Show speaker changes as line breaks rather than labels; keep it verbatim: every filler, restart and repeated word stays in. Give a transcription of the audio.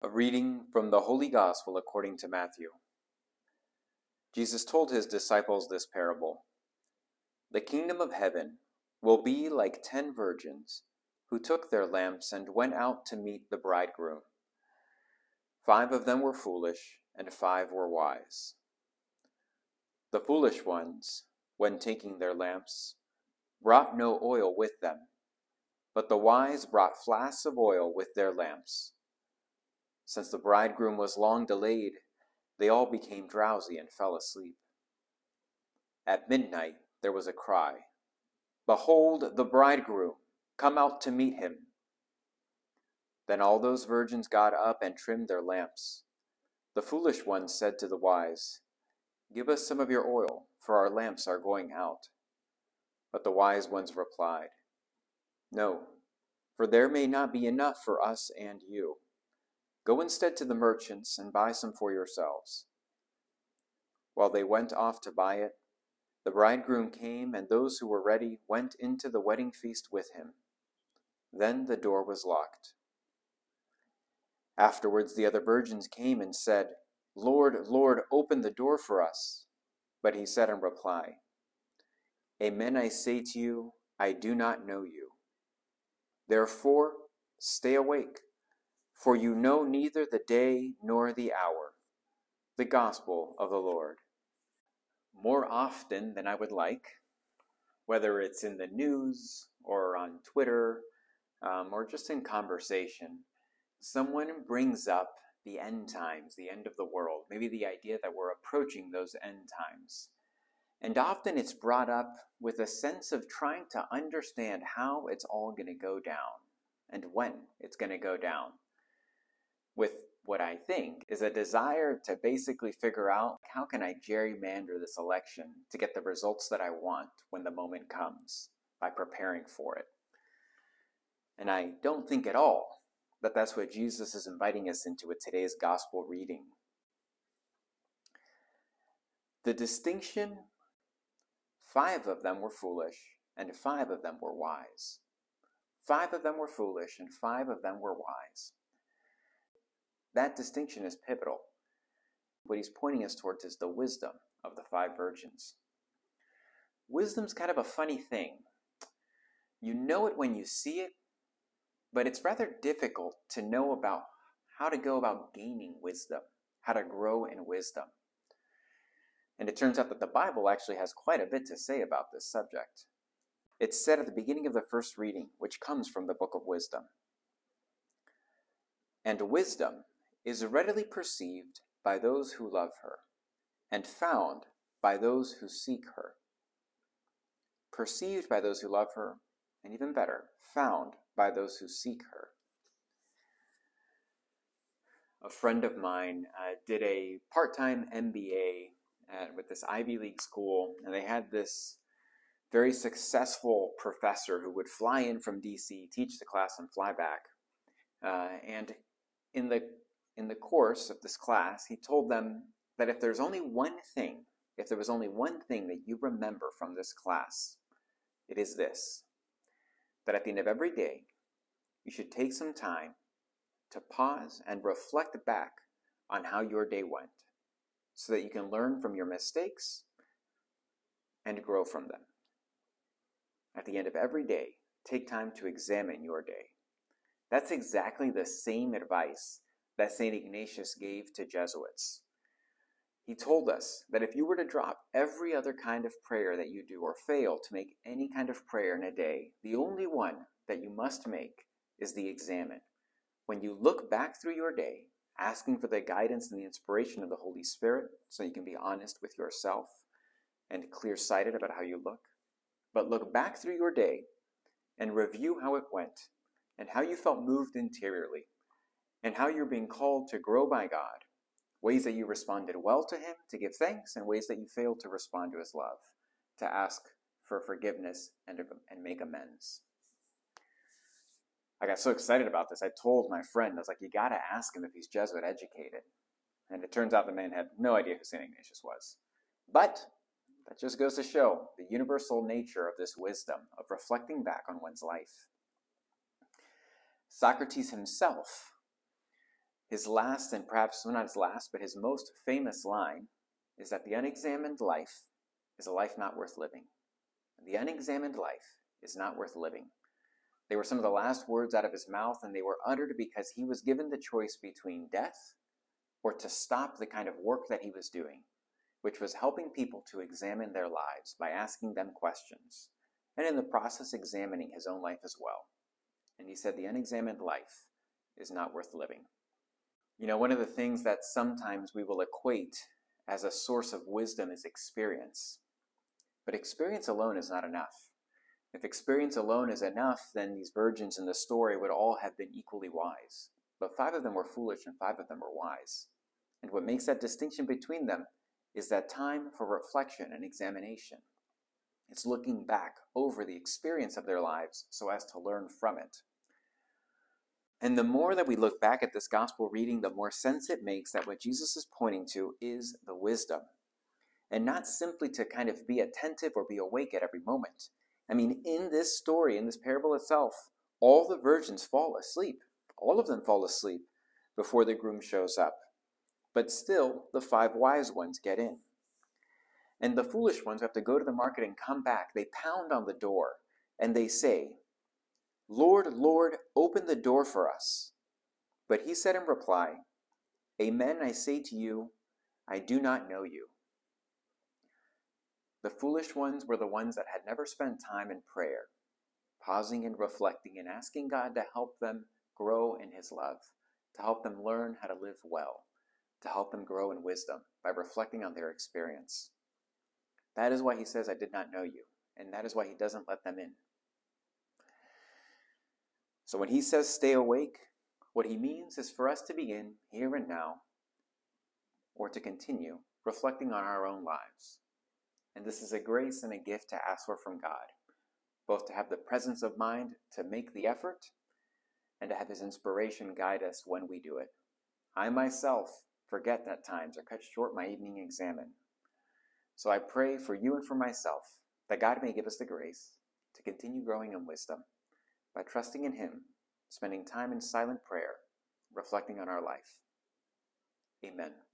A reading from the Holy Gospel according to Matthew. Jesus told his disciples this parable. The kingdom of heaven will be like ten virgins who took their lamps and went out to meet the bridegroom. Five of them were foolish, and five were wise. The foolish ones, when taking their lamps, brought no oil with them, but the wise brought flasks of oil with their lamps. Since the bridegroom was long delayed, they all became drowsy and fell asleep. At midnight there was a cry, "Behold, the bridegroom! Come out to meet him!" Then all those virgins got up and trimmed their lamps. The foolish ones said to the wise, "Give us some of your oil, for our lamps are going out." But the wise ones replied, "No, for there may not be enough for us and you. Go instead to the merchants and buy some for yourselves." While they went off to buy it, the bridegroom came, and those who were ready went into the wedding feast with him. Then the door was locked. Afterwards the other virgins came and said, "Lord, Lord, open the door for us." But he said in reply, "Amen, I say to you, I do not know you. Therefore, stay awake, for you know neither the day nor the hour." The Gospel of the Lord. More often than I would like, whether it's in the news or on Twitter um, or just in conversation, someone brings up the end times, the end of the world, maybe the idea that we're approaching those end times. And often it's brought up with a sense of trying to understand how it's all going to go down and when it's going to go down, with what I think is a desire to basically figure out, how can I gerrymander this election to get the results that I want when the moment comes, by preparing for it. And I don't think at all that that's what Jesus is inviting us into with today's gospel reading. The distinction, five of them were foolish, and five of them were wise. Five of them were foolish, and five of them were wise. That distinction is pivotal. What he's pointing us towards is the wisdom of the five virgins. Wisdom's kind of a funny thing. You know it when you see it, but it's rather difficult to know about how to go about gaining wisdom, how to grow in wisdom. And it turns out that the Bible actually has quite a bit to say about this subject. It's said at the beginning of the first reading, which comes from the book of Wisdom. "And wisdom is readily perceived by those who love her, and found by those who seek her." Perceived by those who love her, and even better, found by those who seek her. A friend of mine uh, did a part-time M B A at, with this Ivy League school, and they had this very successful professor who would fly in from D C, teach the class, and fly back. Uh, and in the In the course of this class, he told them that if there's only one thing, if there was only one thing that you remember from this class, it is this: that at the end of every day, you should take some time to pause and reflect back on how your day went, so that you can learn from your mistakes and grow from them. At the end of every day, take time to examine your day. That's exactly the same advice that Saint Ignatius gave to Jesuits. He told us that if you were to drop every other kind of prayer that you do, or fail to make any kind of prayer in a day, the only one that you must make is the examen. When you look back through your day, asking for the guidance and the inspiration of the Holy Spirit, so you can be honest with yourself and clear-sighted about how you look, but look back through your day and review how it went, and how you felt moved interiorly, and how you're being called to grow by God, ways that you responded well to Him, to give thanks, and ways that you failed to respond to His love, to ask for forgiveness and, and make amends. I got so excited about this, I told my friend, I was like, you gotta ask him if he's Jesuit educated. And it turns out the man had no idea who Saint Ignatius was. But that just goes to show the universal nature of this wisdom, of reflecting back on one's life. Socrates himself His last, and perhaps well, not his last, but his most famous line is that the unexamined life is a life not worth living. The unexamined life is not worth living. They were some of the last words out of his mouth, and they were uttered because he was given the choice between death or to stop the kind of work that he was doing, which was helping people to examine their lives by asking them questions, and in the process examining his own life as well. And he said the unexamined life is not worth living. You know, one of the things that sometimes we will equate as a source of wisdom is experience. But experience alone is not enough. If experience alone is enough, then these virgins in the story would all have been equally wise. But five of them were foolish and five of them were wise. And what makes that distinction between them is that time for reflection and examination. It's looking back over the experience of their lives so as to learn from it. And the more that we look back at this gospel reading, the more sense it makes that what Jesus is pointing to is the wisdom. And not simply to kind of be attentive or be awake at every moment. I mean, in this story, in this parable itself, all the virgins fall asleep. All of them fall asleep before the groom shows up. But still, the five wise ones get in. And the foolish ones who have to go to the market and come back, they pound on the door and they say, "Lord, Lord, open the door for us." But he said in reply, "Amen, I say to you, I do not know you." The foolish ones were the ones that had never spent time in prayer, pausing and reflecting and asking God to help them grow in his love, to help them learn how to live well, to help them grow in wisdom by reflecting on their experience. That is why he says, "I did not know you," and that is why he doesn't let them in. So when he says stay awake, what he means is for us to begin here and now, or to continue reflecting on our own lives. And this is a grace and a gift to ask for from God, both to have the presence of mind to make the effort and to have his inspiration guide us when we do it. I myself forget at times or cut short my evening examen. So I pray for you and for myself that God may give us the grace to continue growing in wisdom by trusting in him, spending time in silent prayer, reflecting on our life. Amen.